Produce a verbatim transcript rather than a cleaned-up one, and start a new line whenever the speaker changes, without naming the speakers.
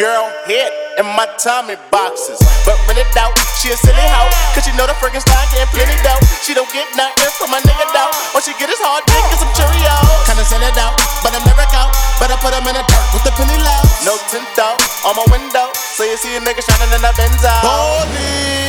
girl hit in my Tommy boxes. But really doubt, she a silly hoe, cause she know the Frankenstein getting plenty dough. She don't get nothing from my nigga though. All she get is hard dick and some Cheerios.
Kinda sell it out, but I'm never out. Better put him in the dirt with the penny low.
No tint out on my window, so you see a nigga shining in that Benzo.
Holy